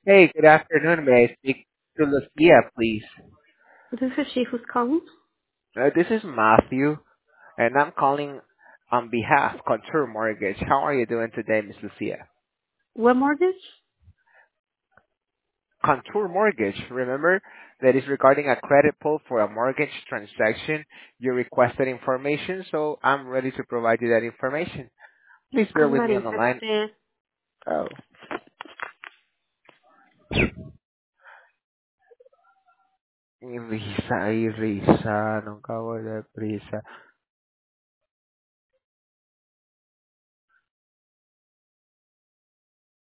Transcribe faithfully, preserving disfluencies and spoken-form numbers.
Hey, good afternoon. May I speak to Lucia, please? This is she who's calling. Uh, this is Matthew, and I'm calling on behalf of Contour Mortgage. How are you doing today, Miss Lucia? What mortgage? Contour Mortgage, remember? That is regarding a credit pull for a mortgage transaction. You requested information, so I'm ready to provide you that information. Please bear I'm with not me on the line. interested. Oh, Irisa, Irisa, nung kawala, Irisa.